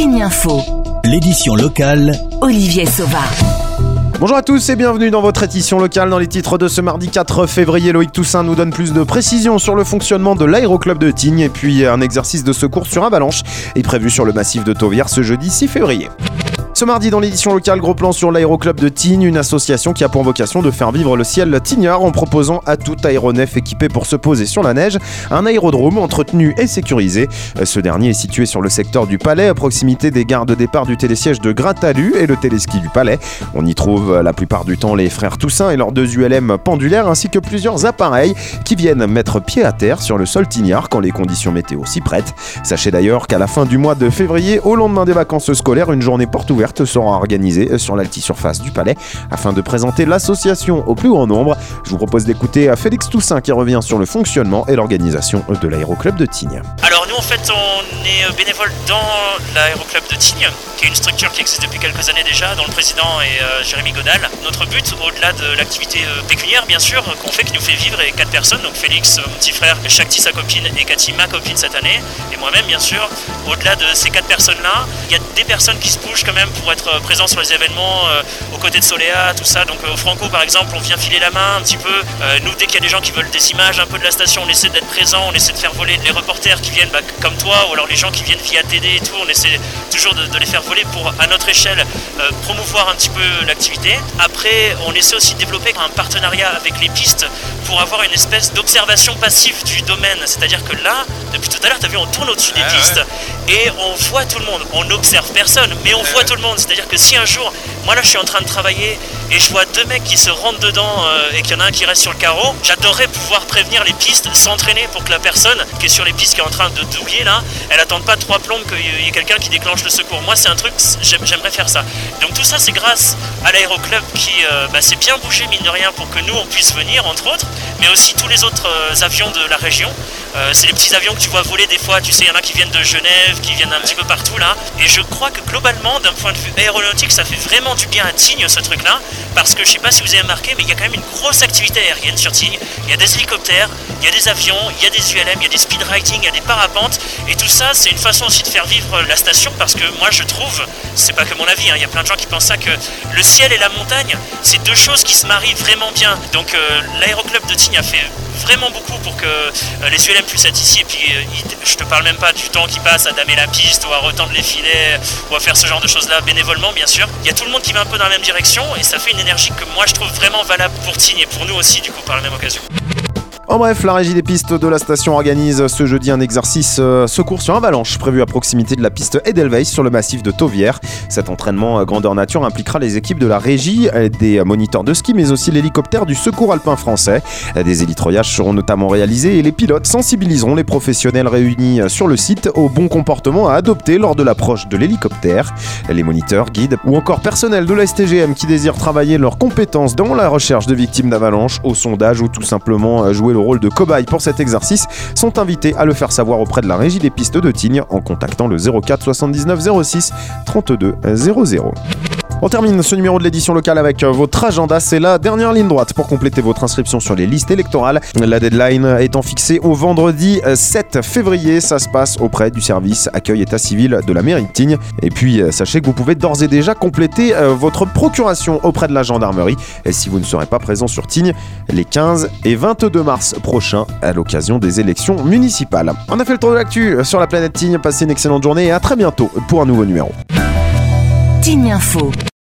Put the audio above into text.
Tignes Info, l'édition locale, Olivier Sauva. Bonjour à tous et bienvenue dans votre édition locale. Dans les titres de ce mardi 4 février, Loïc Toussaint nous donne plus de précisions sur le fonctionnement de l'aéroclub de Tignes et puis un exercice de secours sur avalanche est prévu sur le massif de Tauvière ce jeudi 6 février. Ce mardi dans l'édition locale, gros plan sur l'aéroclub de Tignes, une association qui a pour vocation de faire vivre le ciel tignard en proposant à tout aéronef équipé pour se poser sur la neige un aérodrome entretenu et sécurisé. Ce dernier est situé sur le secteur du Palais, à proximité des gares de départ du télésiège de Gratalus et le téléski du Palais. On y trouve la plupart du temps les frères Toussaint et leurs 2 ULM pendulaires ainsi que plusieurs appareils qui viennent mettre pied à terre sur le sol tignard quand les conditions météo s'y prêtent. Sachez d'ailleurs qu'à la fin du mois de février, au lendemain des vacances scolaires, une journée porte ouverte sera organisée sur l'altisurface du Palais afin de présenter l'association au plus grand nombre. Je vous propose d'écouter Félix Toussaint qui revient sur le fonctionnement et l'organisation de l'aéroclub de Tignes. Alors nous en fait on est bénévole dans l'aéroclub de Tignes, qui est une structure qui existe depuis quelques années déjà, dont le président est Jérémy Godal. Notre but, au-delà de l'activité pécuniaire bien sûr, qu'on fait, qui nous fait vivre, est 4 personnes, donc Félix, mon petit frère, Shakti sa copine et Cathy ma copine cette année, et moi-même bien sûr. Au-delà de ces 4 personnes-là, il y a des personnes qui se bougent quand même pour être présents sur les événements aux côtés de Soléa, tout ça. Donc au Franco par exemple, on vient filer la main un petit peu. Nous, dès qu'il y a des gens qui veulent des images un peu de la station, on essaie d'être présents, on essaie de faire voler les reporters qui viennent comme toi, ou alors les gens qui viennent via TD et tout, on essaie toujours de les faire voler pour, à notre échelle, promouvoir un petit peu l'activité. Après, on essaie aussi de développer un partenariat avec les pistes pour avoir une espèce d'observation passive du domaine. C'est-à-dire que là, depuis tout à l'heure, tu as vu, on tourne au-dessus des pistes et on voit tout le monde. On n'observe personne, mais on voit tout le monde. C'est-à-dire que si un jour, moi là je suis en train de travailler et je vois 2 mecs qui se rentrent dedans et qu'il y en a un qui reste sur le carreau, j'adorerais pouvoir prévenir les pistes, s'entraîner pour que la personne qui est sur les pistes, qui est en train de douiller là, elle attende pas 3 plombes qu'il y ait quelqu'un qui déclenche le secours. Moi c'est un truc, j'aimerais faire ça. Donc tout ça c'est grâce à l'aéroclub qui s'est bien bougé mine de rien pour que nous on puisse venir entre autres, mais aussi tous les autres avions de la région. C'est les petits avions que tu vois voler des fois, tu sais, il y en a qui viennent de Genève, qui viennent un petit peu partout là, et je crois que globalement d'un point de vue aéronautique ça fait vraiment du bien à Tignes ce truc là, parce que je sais pas si vous avez remarqué, mais il y a quand même une grosse activité aérienne sur Tignes. Il y a des hélicoptères, il y a des avions, il y a des ULM, il y a des speed writing, il y a des parapentes, et tout ça c'est une façon aussi de faire vivre la station, parce que moi je trouve, c'est pas que mon avis, il y a plein de gens qui pensent ça, que le ciel et la montagne c'est 2 choses qui se marient vraiment bien. Donc l'aéroclub de Tignes a fait vraiment beaucoup pour que les ULM puissent être ici, et puis je te parle même pas du temps qui passe à damer la piste ou à retendre les filets ou à faire ce genre de choses là bénévolement bien sûr. Il y a tout le monde qui va un peu dans la même direction et ça fait une énergie que moi je trouve vraiment valable pour Tignes et pour nous aussi du coup par la même occasion. En bref, la régie des pistes de la station organise ce jeudi un exercice secours sur avalanche prévu à proximité de la piste Edelweiss sur le massif de Tauvière. Cet entraînement grandeur nature impliquera les équipes de la régie, des moniteurs de ski mais aussi l'hélicoptère du secours alpin français. Des hélitreuillages seront notamment réalisés et les pilotes sensibiliseront les professionnels réunis sur le site au bon comportement à adopter lors de l'approche de l'hélicoptère. Les moniteurs, guides ou encore personnel de la STGM qui désirent travailler leurs compétences dans la recherche de victimes d'avalanche, au sondage ou tout simplement jouer le rôle de cobaye pour cet exercice sont invités à le faire savoir auprès de la régie des pistes de Tignes en contactant le 04 79 06 32 00. On termine ce numéro de l'édition locale avec votre agenda. C'est la dernière ligne droite pour compléter votre inscription sur les listes électorales. La deadline étant fixée au vendredi 7 février. Ça se passe auprès du service accueil état civil de la mairie de Tignes. Et puis, sachez que vous pouvez d'ores et déjà compléter votre procuration auprès de la gendarmerie. Et si vous ne serez pas présent sur Tignes les 15 et 22 mars prochains à l'occasion des élections municipales. On a fait le tour de l'actu sur la planète Tignes. Passez une excellente journée et à très bientôt pour un nouveau numéro. Tignes Info.